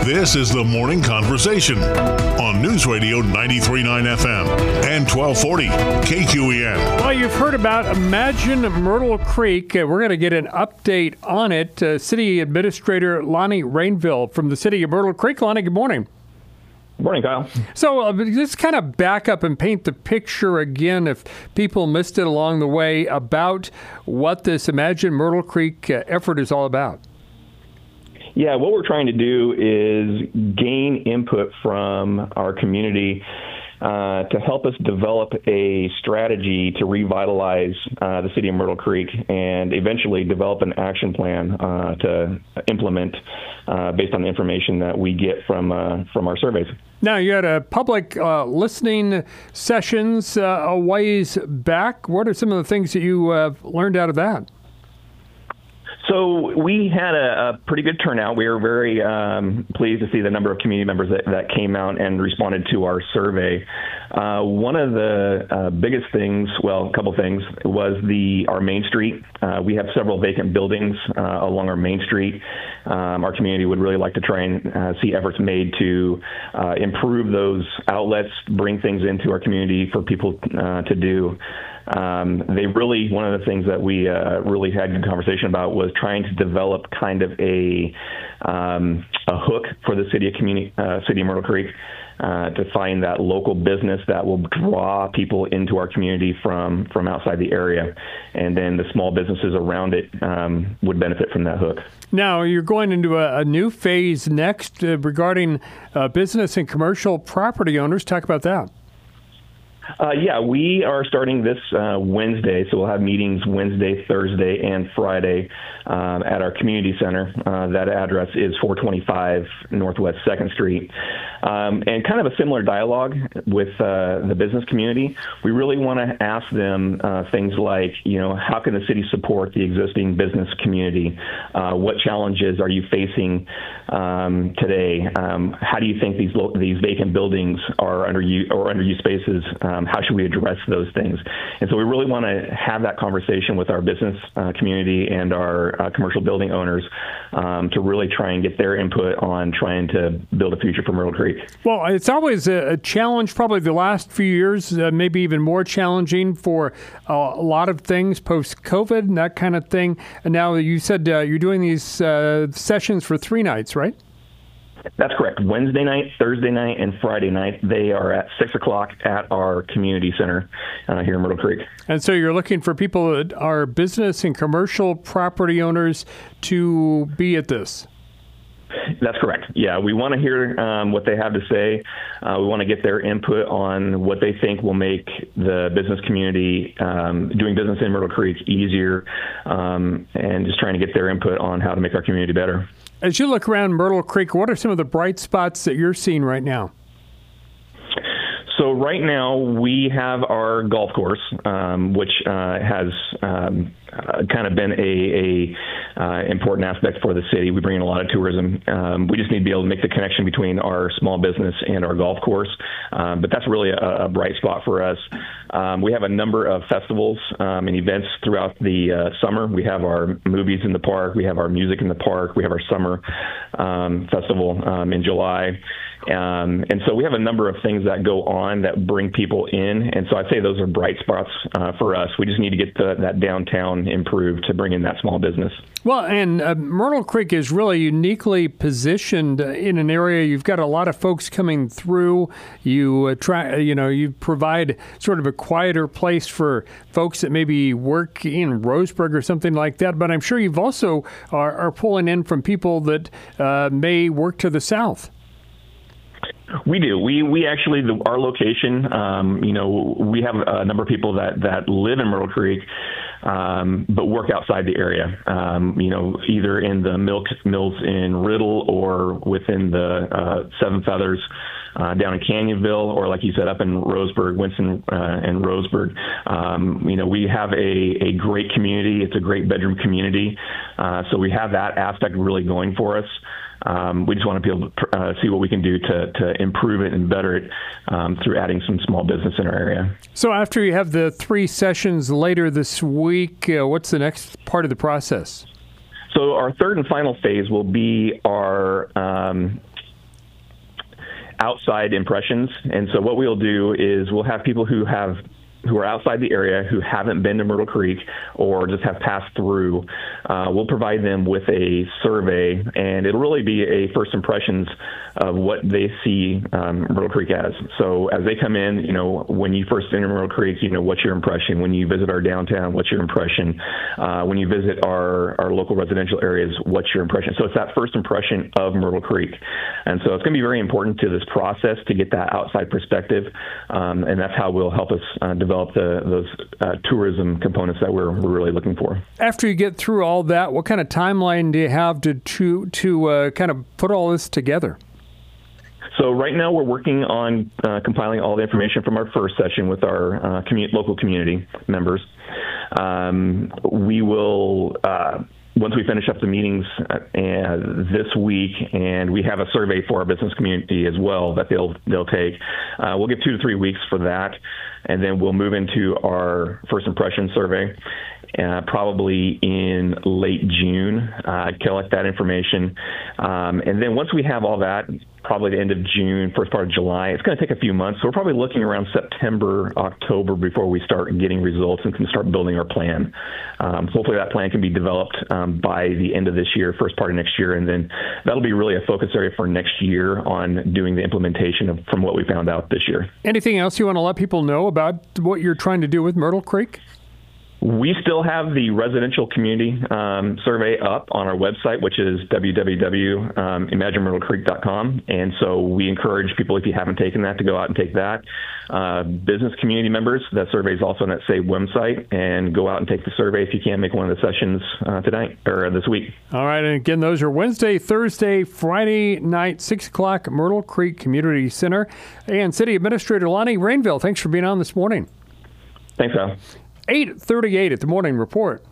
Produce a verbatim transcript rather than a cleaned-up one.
This is the Morning Conversation on News Radio ninety-three point nine F M and twelve forty K Q E N. Well, you've heard about Imagine Myrtle Creek. Uh, we're going to get an update on it. Uh, City Administrator Lonnie Rainville from the City of Myrtle Creek. Lonnie, good morning. Good morning, Kyle. So uh, just kind of back up and paint the picture again, if people missed it along the way, about what this Imagine Myrtle Creek uh, effort is all about. Yeah, what we're trying to do is gain input from our community uh, to help us develop a strategy to revitalize uh, the city of Myrtle Creek and eventually develop an action plan uh, to implement uh, based on the information that we get from uh, from our surveys. Now, you had a public uh, listening sessions uh, a ways back. What are some of the things that you uh, learned out of that? So we had a, a pretty good turnout. We were very um, pleased to see the number of community members that, that came out and responded to our survey. Uh, one of the uh, biggest things, well, a couple things, was the our Main Street. Uh, we have several vacant buildings uh, along our Main Street. Um, our community would really like to try and uh, see efforts made to uh, improve those outlets, bring things into our community for people uh, to do. Um, they really, one of the things that we uh, really had good conversation about was trying to develop kind of a um, a hook for the city of community, uh, city of Myrtle Creek, uh, to find that local business that will draw people into our community from from outside the area, and then the small businesses around it um, would benefit from that hook. Now, you're going into a, a new phase next uh, regarding uh, business and commercial property owners. Talk about that. Uh, yeah, we are starting this uh, Wednesday, so we'll have meetings Wednesday, Thursday, and Friday um, at our community center. Uh, that address is four twenty-five Northwest second Street. Um, and kind of a similar dialogue with uh, the business community. We really want to ask them uh, things like, you know, how can the city support the existing business community? Uh, what challenges are you facing um, today? Um, how do you think these lo- these vacant buildings are underused or underused spaces? Um, how should we address those things? And so we really want to have that conversation with our business uh, community and our uh, commercial building owners um, to really try and get their input on trying to build a future for Myrtle Creek. Well, it's always a challenge, probably the last few years, uh, maybe even more challenging for uh, a lot of things post-COVID and that kind of thing. And now you said uh, you're doing these uh, sessions for three nights, right? That's correct. Wednesday night, Thursday night, and Friday night. They are at six o'clock at our community center uh, here in Myrtle Creek. And so you're looking for people that are business and commercial property owners to be at this? That's correct. Yeah, we want to hear um, what they have to say. Uh, we want to get their input on what they think will make the business community um, doing business in Myrtle Creek easier, um, and just trying to get their input on how to make our community better. As you look around Myrtle Creek, what are some of the bright spots that you're seeing right now? So right now we have our golf course, um, which uh, has um, uh, kind of been a, a uh, important aspect for the city. We bring in a lot of tourism. Um, we just need to be able to make the connection between our small business and our golf course. Um, but that's really a, a bright spot for us. Um, we have a number of festivals um, and events throughout the uh, summer. We have our movies in the park. We have our music in the park. We have our summer um, festival um, in July. Um, and so we have a number of things that go on that bring people in. And so I'd say those are bright spots uh, for us. We just need to get the, that downtown improved to bring in that small business. Well, and uh, Myrtle Creek is really uniquely positioned in an area. You've got a lot of folks coming through. You uh, try, you know, you provide sort of a quieter place for folks that maybe work in Roseburg or something like that. But I'm sure you've also are, are pulling in from people that uh, may work to the south. We do. We we actually, the, our location, um, you know, we have a number of people that, that live in Myrtle Creek, um, but work outside the area, um, you know, either in the milk mills in Riddle or within the uh, Seven Feathers uh, down in Canyonville, or like you said, up in Roseburg, Winston uh, and Roseburg. Um, you know, we have a, a great community. It's a great bedroom community. Uh, so we have that aspect really going for us. Um, we just want to be able to uh, see what we can do to, to improve it and better it um, through adding some small business in our area. So after you have the three sessions later this week, uh, what's the next part of the process? So our third and final phase will be our um, outside impressions. And so what we'll do is we'll have people who have who are outside the area, who haven't been to Myrtle Creek or just have passed through. Uh, we'll provide them with a survey, and it'll really be a first impressions of what they see um, Myrtle Creek as. So as they come in, you know, when you first enter Myrtle Creek, you know, what's your impression? When you visit our downtown, what's your impression? Uh, when you visit our, our local residential areas, what's your impression? So it's that first impression of Myrtle Creek. And so it's going to be very important to this process to get that outside perspective, um, and that's how we'll help us uh, develop the, those uh, tourism components that we're, we're really looking for. After you get through all that, what kind of timeline do you have to to, to uh, kind of put all this together? So right now we're working on uh, compiling all the information from our first session with our uh, commu- local community members. Um, we will, uh, once we finish up the meetings uh, this week, and we have a survey for our business community as well that they'll they'll take, uh, we'll give two to three weeks for that, and then we'll move into our first impression survey. Uh, probably in late June, uh, collect that information. Um, and then once we have all that, probably the end of June, first part of July, it's going to take a few months. So we're probably looking around September, October before we start getting results and can start building our plan. Um, so hopefully that plan can be developed um, by the end of this year, first part of next year. And then that'll be really a focus area for next year on doing the implementation of from what we found out this year. Anything else you want to let people know about what you're trying to do with Myrtle Creek? We still have the residential community um, survey up on our website, which is w w w dot imagine myrtle creek dot com. And so we encourage people, if you haven't taken that, to go out and take that. Uh, business community members, that survey is also on that same website, and go out and take the survey if you can't make one of the sessions uh, tonight or this week. All right. And again, those are Wednesday, Thursday, Friday night, six o'clock, Myrtle Creek Community Center. And City Administrator Lonnie Rainville, thanks for being on this morning. Thanks, Al. eight thirty-eight at the Morning Report.